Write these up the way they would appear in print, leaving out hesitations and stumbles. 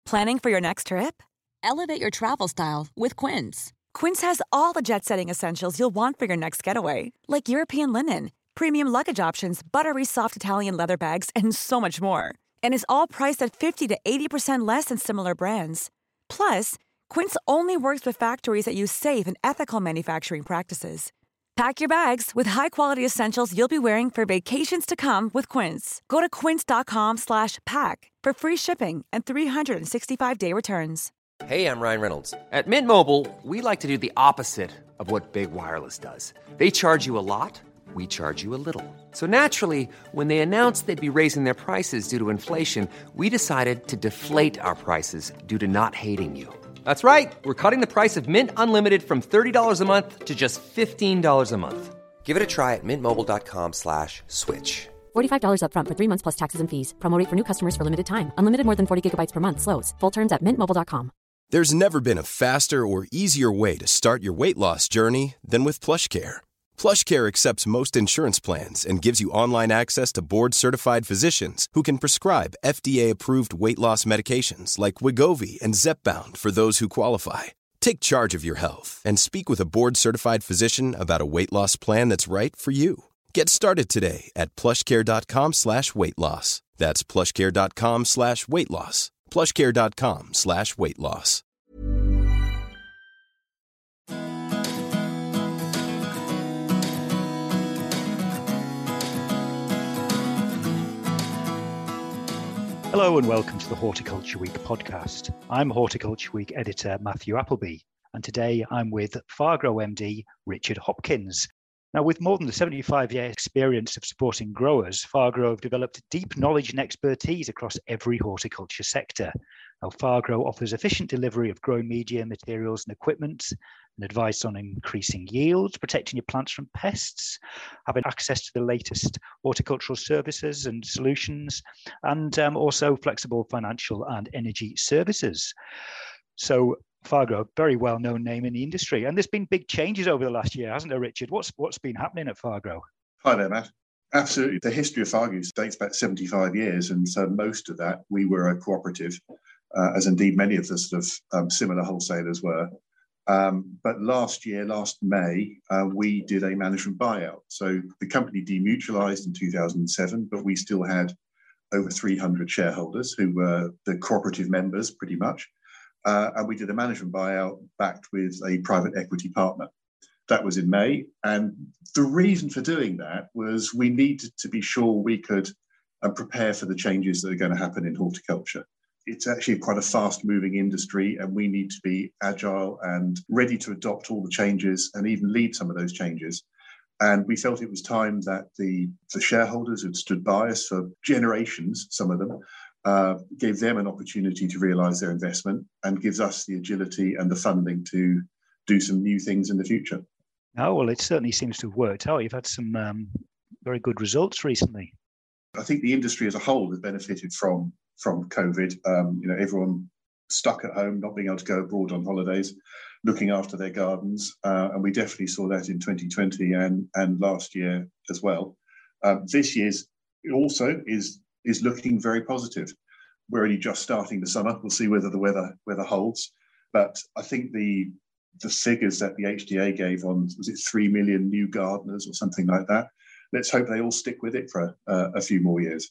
Planning for your next trip? Elevate your travel style with Quince. Quince has all the jet-setting essentials you'll want for your next getaway, like European linen, premium luggage options, buttery soft Italian leather bags, and so much more. And is all priced at 50 to 80% less than similar brands. Plus, Quince only works with factories that use safe and ethical manufacturing practices. Pack your bags with high-quality essentials you'll be wearing for vacations to come with Quince. Go to quince.com/pack for free shipping and 365-day returns. Hey, I'm Ryan Reynolds. At Mint Mobile, we like to do the opposite of what Big Wireless does. They charge you a lot, we charge you a little. So naturally, when they announced they'd be raising their prices due to inflation, we decided to deflate our prices due to not hating you. That's right. We're cutting the price of Mint Unlimited from $30 a month to just $15 a month. Give it a try at mintmobile.com/switch. $45 up front for 3 months plus taxes and fees. Promo rate for new customers for limited time. Unlimited more than 40 gigabytes per month. Slows full terms at mintmobile.com. There's never been a faster or easier way to start your weight loss journey than with PlushCare. PlushCare accepts most insurance plans and gives you online access to board-certified physicians who can prescribe FDA-approved weight loss medications like Wegovy and Zepbound for those who qualify. Take charge of your health and speak with a board-certified physician about a weight loss plan that's right for you. Get started today at plushcare.com/weight loss. That's plushcare.com/weight loss. plushcare.com/weight loss. Hello and welcome to the Horticulture Week podcast. I'm Horticulture Week editor Matthew Appleby, and today I'm with Fargrow MD Richard Hopkins. Now, with more than 75-year experience of supporting growers, Fargrow have developed deep knowledge and expertise across every horticulture sector. Now, Fargrow offers efficient delivery of growing media, materials and equipment, and advice on increasing yields, protecting your plants from pests, having access to the latest horticultural services and solutions, and also flexible financial and energy services. So Fargrow, very well-known name in the industry. And there's been big changes over the last year, hasn't there, Richard? What's been happening at Fargrow? Hi there, Matt. Absolutely. The history of Fargrow dates back 75 years. And so most of that, we were a cooperative, as indeed many of the sort of similar wholesalers were. But last May, we did a management buyout. So the company demutualized in 2007, but we still had over 300 shareholders who were the cooperative members pretty much. And we did a management buyout backed with a private equity partner. That was in May. And the reason for doing that was we needed to be sure we could prepare for the changes that are going to happen in horticulture. It's actually quite a fast-moving industry, and we need to be agile and ready to adopt all the changes and even lead some of those changes. And we felt it was time that the shareholders who'd stood by us for generations, some of them, gave them an opportunity to realise their investment and gives us the agility and the funding to do some new things in the future. Oh, well, it certainly seems to have worked out. You've had some very good results recently. I think the industry as a whole has benefited from COVID. Everyone stuck at home, not being able to go abroad on holidays, looking after their gardens. And we definitely saw that in 2020 and last year as well. This year's also is looking very positive. We're only just starting the summer. We'll see whether the weather holds. But I think the figures that the HDA gave on, was it 3 million new gardeners or something like that? Let's hope they all stick with it for a few more years.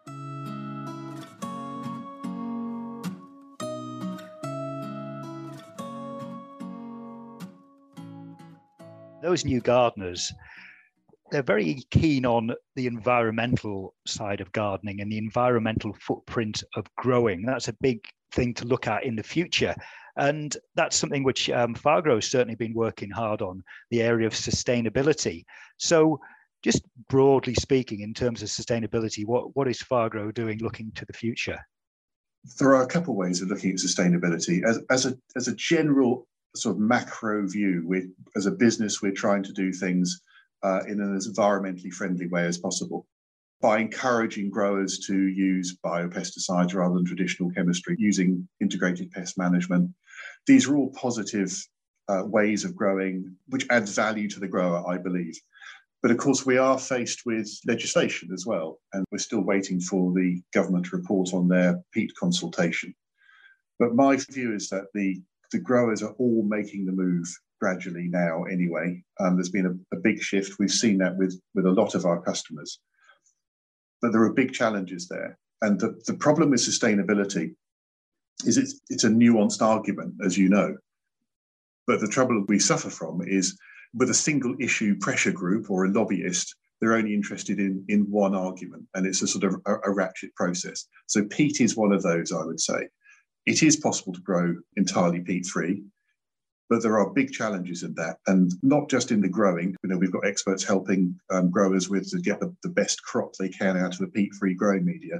Those new gardeners, they're very keen on the environmental side of gardening and the environmental footprint of growing. That's a big thing to look at in the future. And that's something which Fargrow has certainly been working hard on, the area of sustainability. So just broadly speaking, in terms of sustainability, what is Fargrow doing looking to the future? There are a couple of ways of looking at sustainability. As a general sort of macro view, as a business, we're trying to do things in an as environmentally friendly way as possible by encouraging growers to use biopesticides rather than traditional chemistry, using integrated pest management. These are all positive ways of growing, which adds value to the grower, I believe. But of course, we are faced with legislation as well, and we're still waiting for the government to report on their peat consultation. But my view is that the growers are all making the move gradually now anyway. There's been a big shift. We've seen that with a lot of our customers. But there are big challenges there. And the problem with sustainability is it's a nuanced argument, as you know. But the trouble we suffer from is with a single issue pressure group or a lobbyist, they're only interested in one argument, and it's a sort of a ratchet process. So peat is one of those, I would say. It is possible to grow entirely peat-free, but there are big challenges in that, and not just in the growing. We've got experts helping growers to get the best crop they can out of the peat-free growing media,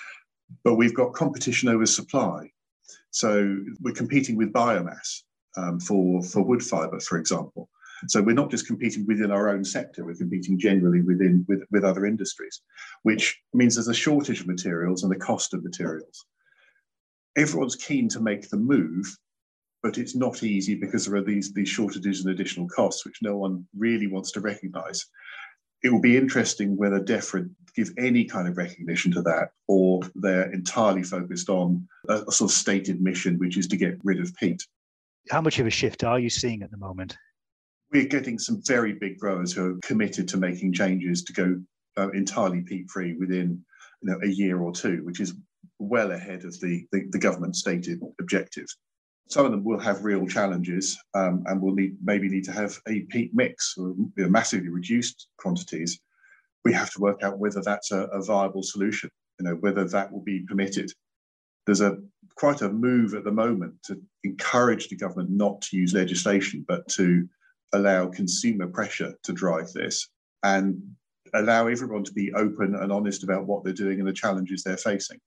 but we've got competition over supply. So we're competing with biomass for wood fibre, for example. So we're not just competing within our own sector, we're competing generally with other industries, which means there's a shortage of materials and the cost of materials. Everyone's keen to make the move, but it's not easy because there are these shortages and additional costs, which no one really wants to recognise. It will be interesting whether DEFRA give any kind of recognition to that, or they're entirely focused on a sort of stated mission, which is to get rid of peat. How much of a shift are you seeing at the moment? We're getting some very big growers who are committed to making changes to go entirely peat-free within a year or two, which is well ahead of the government stated objectives. Some of them will have real challenges and will maybe need to have a peat mix or massively reduced quantities. We have to work out whether that's a viable solution, whether that will be permitted. There's quite a move at the moment to encourage the government not to use legislation, but to allow consumer pressure to drive this and allow everyone to be open and honest about what they're doing and the challenges they're facing.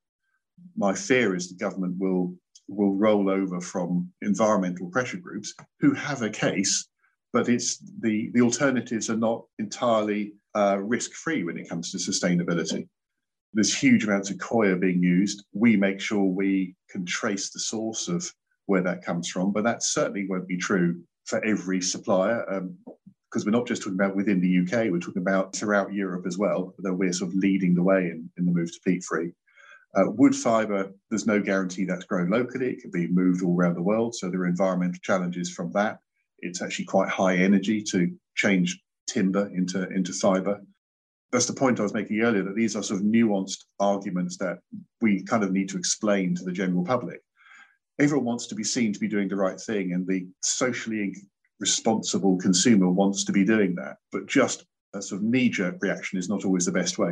My fear is the government will roll over from environmental pressure groups who have a case, but it's the alternatives are not entirely risk-free when it comes to sustainability. There's huge amounts of coir being used. We make sure we can trace the source of where that comes from, but that certainly won't be true for every supplier, because we're not just talking about within the UK, we're talking about throughout Europe as well, though we're sort of leading the way in the move to peat-free. Wood fibre, there's no guarantee that's grown locally. It could be moved all around the world, so there are environmental challenges from that. It's actually quite high energy to change timber into fibre. That's the point I was making earlier, that these are sort of nuanced arguments that we kind of need to explain to the general public. Everyone wants to be seen to be doing the right thing, and the socially responsible consumer wants to be doing that. But just a sort of knee-jerk reaction is not always the best way.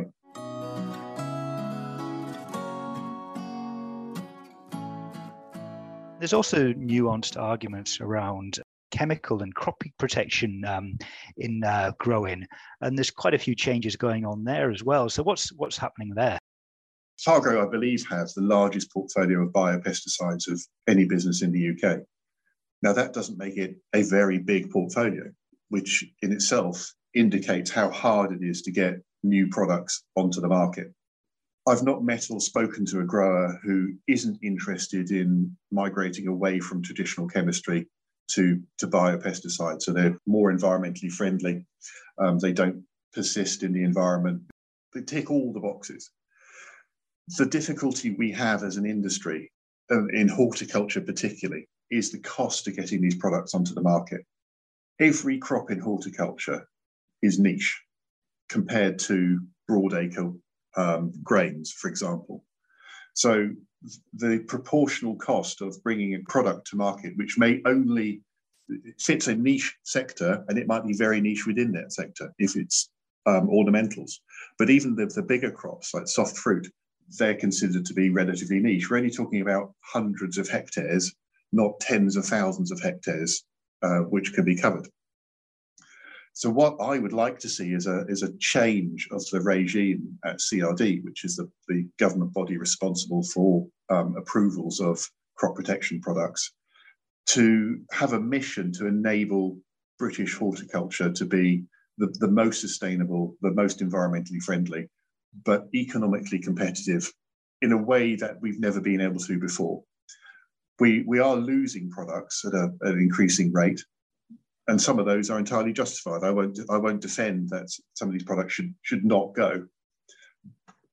There's also nuanced arguments around chemical and crop protection in growing, and there's quite a few changes going on there as well. So what's happening there? Fargo, I believe, has the largest portfolio of biopesticides of any business in the UK. Now, that doesn't make it a very big portfolio, which in itself indicates how hard it is to get new products onto the market. I've not met or spoken to a grower who isn't interested in migrating away from traditional chemistry to biopesticides. So they're more environmentally friendly. They don't persist in the environment. They tick all the boxes. The difficulty we have as an industry, in horticulture particularly, is the cost of getting these products onto the market. Every crop in horticulture is niche compared to broadacre grains, for example. So the proportional cost of bringing a product to market, which may only fits a niche sector, and it might be very niche within that sector if it's ornamentals. But even the bigger crops like soft fruit, they're considered to be relatively niche. We're only talking about hundreds of hectares, not tens of thousands of hectares, which can be covered. So what I would like to see is a change of the regime at CRD, which is the government body responsible for approvals of crop protection products, to have a mission to enable British horticulture to be the most sustainable, the most environmentally friendly, but economically competitive in a way that we've never been able to before. We are losing products at an increasing rate, and some of those are entirely justified. I won't defend that some of these products should not go.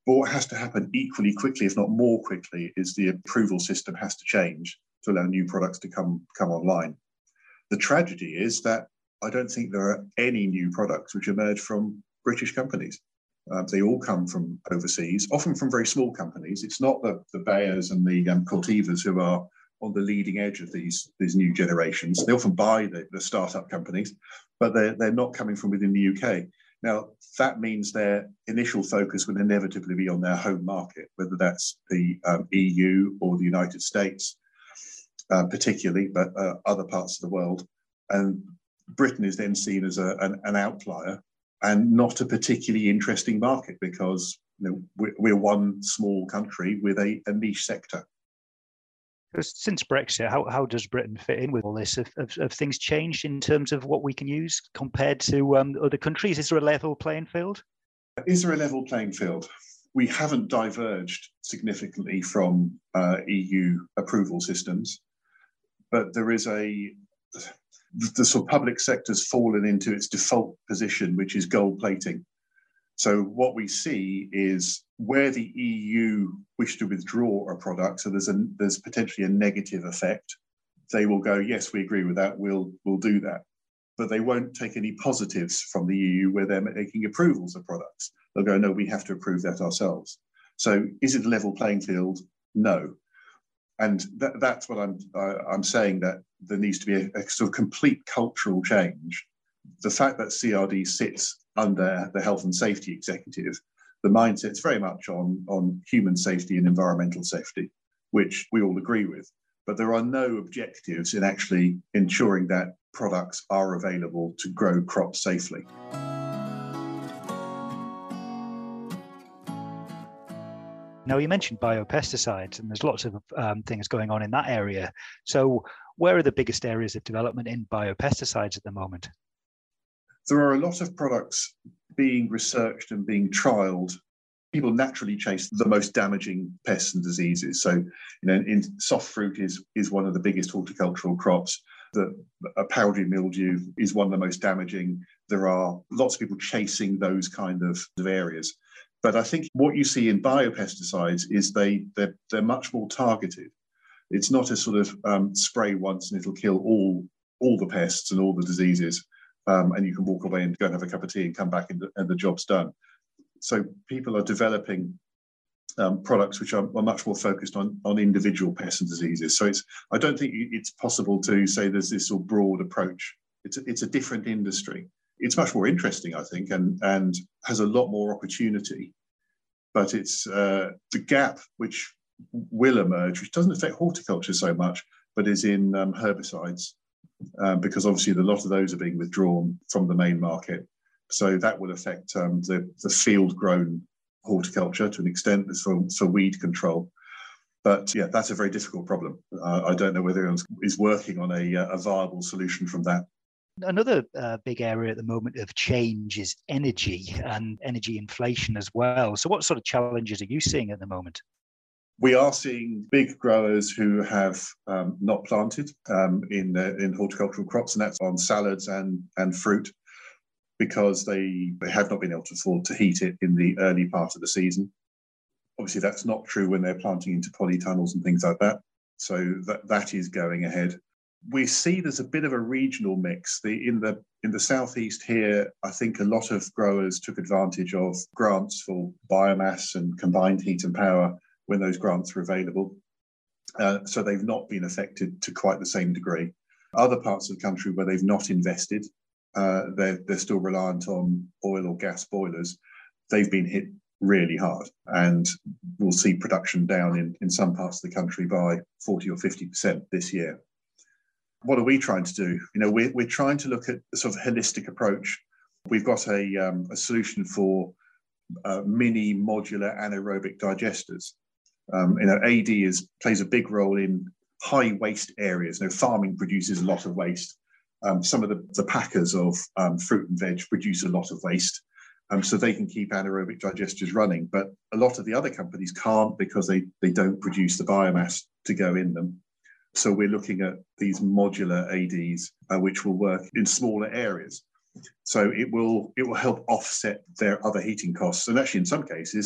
But what has to happen equally quickly, if not more quickly, is the approval system has to change to allow new products to come online. The tragedy is that I don't think there are any new products which emerge from British companies. They all come from overseas, often from very small companies. It's not the Bayers and the Cortevas who are on the leading edge of these new generations. They often buy the startup companies, but they're not coming from within the UK. Now, that means their initial focus will inevitably be on their home market, whether that's the EU or the United States, particularly, but other parts of the world. And Britain is then seen as an outlier and not a particularly interesting market because we're one small country with a niche sector. Since Brexit, how does Britain fit in with all this? Have things changed in terms of what we can use compared to other countries? Is there a level playing field? Is there a level playing field? We haven't diverged significantly from EU approval systems, but there is the sort of public sector's fallen into its default position, which is gold plating. So what we see is where the EU wish to withdraw a product, so there's potentially a negative effect, they will go, yes, we agree with that, we'll do that. But they won't take any positives from the EU where they're making approvals of products. They'll go, no, we have to approve that ourselves. So is it a level playing field? No. And that's what I'm saying, that there needs to be a sort of complete cultural change. The fact that CRD sits under the Health and Safety Executive, the mindset's very much on human safety and environmental safety, which we all agree with. But there are no objectives in actually ensuring that products are available to grow crops safely. Now, you mentioned biopesticides, and there's lots of things going on in that area. So where are the biggest areas of development in biopesticides at the moment? There are a lot of products being researched and being trialled. People naturally chase the most damaging pests and diseases. So, in soft fruit is one of the biggest horticultural crops. A powdery mildew is one of the most damaging. There are lots of people chasing those kind of areas. But I think what you see in biopesticides is they're much more targeted. It's not a sort of spray once and it'll kill all the pests and all the diseases. And you can walk away and go and have a cup of tea and come back and the job's done. So people are developing products which are much more focused on individual pests and diseases. So I don't think it's possible to say there's this sort of broad approach. It's a different industry. It's much more interesting, I think, and has a lot more opportunity. But it's the gap which will emerge, which doesn't affect horticulture so much, but is in herbicides. Because obviously a lot of those are being withdrawn from the main market. So that will affect the field-grown horticulture to an extent for weed control. But yeah, that's a very difficult problem. I don't know whether anyone is working on a viable solution from that. Another big area at the moment of change is energy and energy inflation as well. So what sort of challenges are you seeing at the moment? We are seeing big growers who have not planted in horticultural crops, and that's on salads and fruit, because they have not been able to afford to heat it in the early part of the season. Obviously, that's not true when they're planting into polytunnels and things like that. So that is going ahead. We see there's a bit of a regional mix. In the southeast here, I think a lot of growers took advantage of grants for biomass and combined heat and power when those grants were available. So they've not been affected to quite the same degree. Other parts of the country where they've not invested, they're still reliant on oil or gas boilers. They've been hit really hard, and we'll see production down in some parts of the country by 40 or 50% this year. What are we trying to do? We're trying to look at a sort of holistic approach. We've got a solution for mini modular anaerobic digesters. AD plays a big role in high waste areas. Farming produces a lot of waste. Some of the packers of fruit and veg produce a lot of waste, so they can keep anaerobic digesters running. But a lot of the other companies can't because they don't produce the biomass to go in them. So we're looking at these modular ADs, which will work in smaller areas. So it will help offset their other heating costs. And actually, in some cases,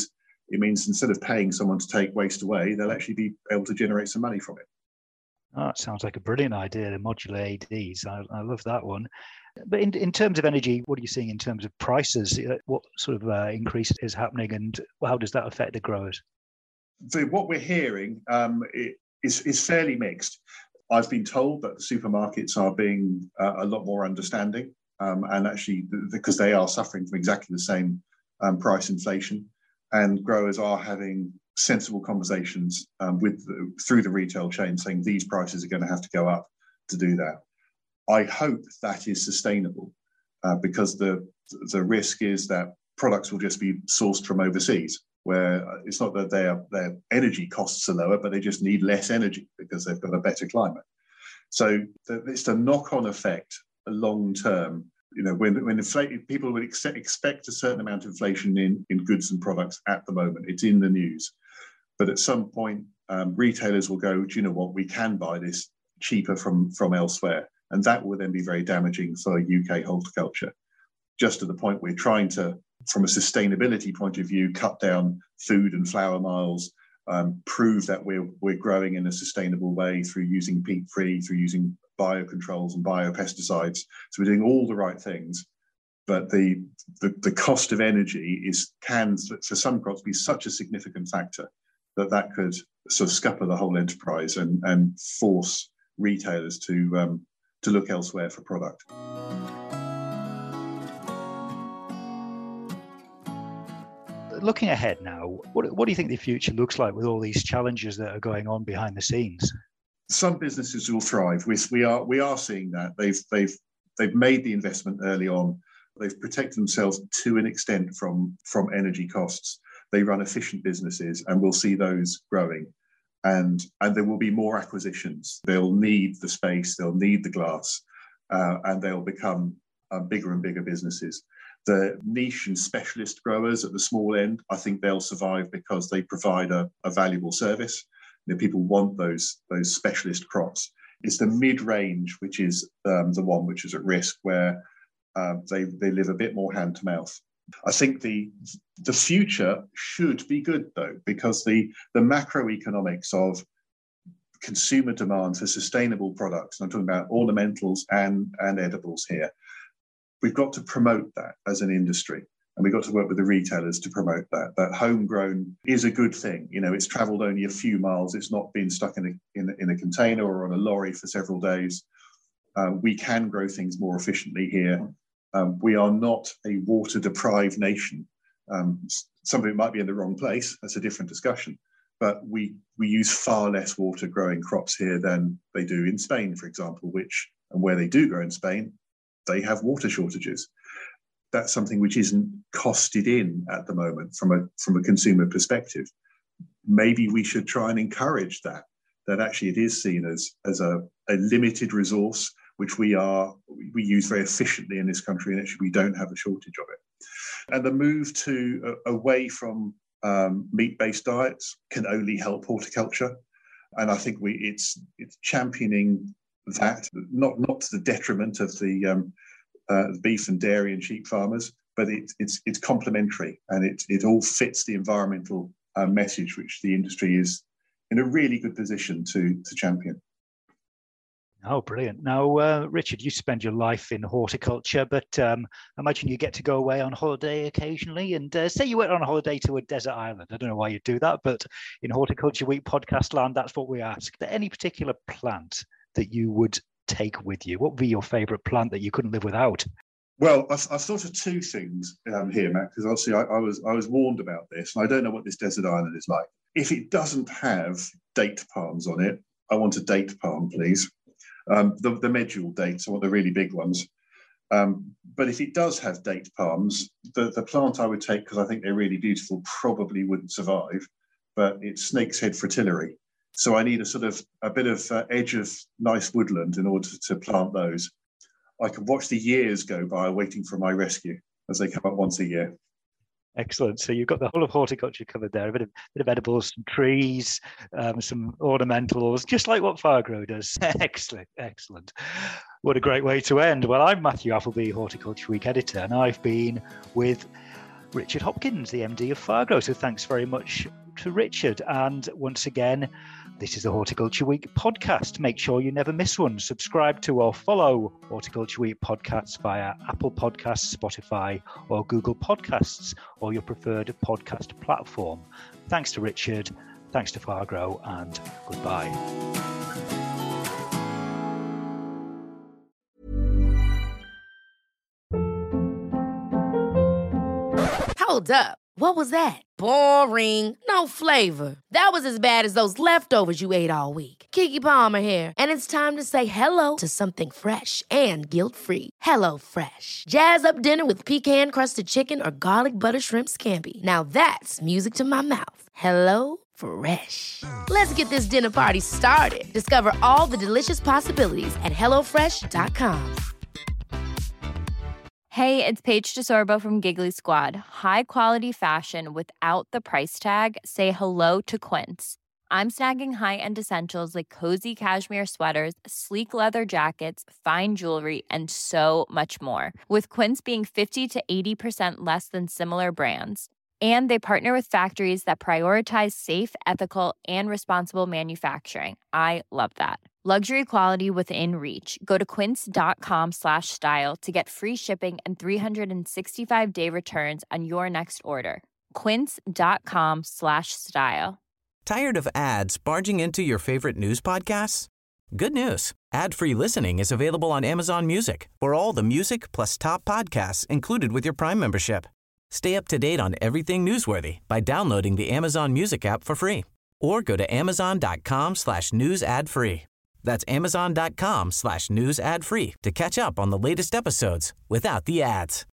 it means instead of paying someone to take waste away, they'll actually be able to generate some money from it. Oh, that sounds like a brilliant idea, the modular ADs. I love that one. But in terms of energy, what are you seeing in terms of prices? What sort of increase is happening, and how does that affect the growers? So what we're hearing is fairly mixed. I've been told that the supermarkets are being a lot more understanding, and actually because they are suffering from exactly the same price inflation, and growers are having sensible conversations through the retail chain saying these prices are going to have to go up to do that. I hope that is sustainable because the risk is that products will just be sourced from overseas, where it's not that their energy costs are lower, but they just need less energy because they've got a better climate. So it's the knock-on effect long term. You know, when people would expect a certain amount of inflation in goods and products at the moment. It's in the news. But at some point, retailers will go, do you know what, we can buy this cheaper from elsewhere. And that will then be very damaging for UK horticulture. Just to the point we're trying to, from a sustainability point of view, cut down food and flower miles, prove that we're growing in a sustainable way through using peat-free, through using biocontrols and biopesticides. So we're doing all the right things. But the cost of energy can, for some crops, be such a significant factor that could sort of scupper the whole enterprise and force retailers to look elsewhere for product. Looking ahead now, what do you think the future looks like with all these challenges that are going on behind the scenes? Some businesses will thrive. We are seeing that. They've made the investment early on. They've protected themselves to an extent from energy costs. They run efficient businesses, and we'll see those growing. And there will be more acquisitions. They'll need the space, they'll need the glass, and they'll become bigger and bigger businesses. The niche and specialist growers at the small end, I think they'll survive because they provide a valuable service. You know, people want those specialist crops. It's the mid-range which is the one which is at risk, where they live a bit more hand to mouth. I think the future should be good, though, because the macroeconomics of consumer demand for sustainable products, and I'm talking about ornamentals and edibles here, we've got to promote that as an industry. And we've got to work with the retailers to promote that. That homegrown is a good thing. You know, it's travelled only a few miles. It's not been stuck in a container or on a lorry for several days. We can grow things more efficiently here. We are not a water-deprived nation. Some of it might be in the wrong place. That's a different discussion. But we use far less water growing crops here than they do in Spain, for example, and where they do grow in Spain, they have water shortages. That's something which isn't costed in at the moment from a consumer perspective. Maybe we should try and encourage that actually it is seen as a limited resource which we use very efficiently in this country, and actually we don't have a shortage of it. And the move away from meat-based diets can only help horticulture, and I think it's championing that, not to the detriment of the beef and dairy and sheep farmers, but it's complementary, and it all fits the environmental message which the industry is in a really good position to champion. Oh, brilliant. Now, Richard, you spend your life in horticulture, but I imagine you get to go away on holiday occasionally. And say you went on a holiday to a desert island. I don't know why you'd do that, but in Horticulture Week podcast land, that's what we ask. Is there any particular plant that you would take with you? What would be your favourite plant that you couldn't live without? Well, I've thought of two things here, Matt, because obviously I was warned about this, and I don't know what this desert island is like. If it doesn't have date palms on it, I want a date palm, please. The medjool dates, I want the really big ones. But if it does have date palms, the plant I would take, because I think they're really beautiful, probably wouldn't survive, but it's snake's head fritillary. So I need a bit of edge of nice woodland in order to plant those. I can watch the years go by waiting for my rescue as they come up once a year. Excellent. So you've got the whole of horticulture covered there, a bit of edibles, some trees, some ornamentals, just like what Firegrow does. Excellent. What a great way to end. Well, I'm Matthew Appleby, Horticulture Week editor, and I've been with Richard Hopkins, the MD of Fargo. So thanks very much to Richard. And once again, this is the Horticulture Week podcast. Make sure you never miss one. Subscribe to or follow Horticulture Week podcasts via Apple Podcasts, Spotify, or Google Podcasts, or your preferred podcast platform. Thanks to Richard, thanks to Fargo, and goodbye. Hold up. What was that? Boring. No flavor. That was as bad as those leftovers you ate all week. Keke Palmer here, and it's time to say hello to something fresh and guilt-free. Hello Fresh. Jazz up dinner with pecan-crusted chicken or garlic butter shrimp scampi. Now that's music to my mouth. Hello Fresh. Let's get this dinner party started. Discover all the delicious possibilities at HelloFresh.com. Hey, it's Paige DeSorbo from Giggly Squad. High quality fashion without the price tag. Say hello to Quince. I'm snagging high-end essentials like cozy cashmere sweaters, sleek leather jackets, fine jewelry, and so much more. With Quince being 50 to 80% less than similar brands. And they partner with factories that prioritize safe, ethical, and responsible manufacturing. I love that. Luxury quality within reach. Go to quince.com/style to get free shipping and 365-day returns on your next order. Quince.com/style. Tired of ads barging into your favorite news podcasts? Good news. Ad-free listening is available on Amazon Music for all the music plus top podcasts included with your Prime membership. Stay up to date on everything newsworthy by downloading the Amazon Music app for free or go to amazon.com/news ad free. That's amazon.com/news ad free to catch up on the latest episodes without the ads.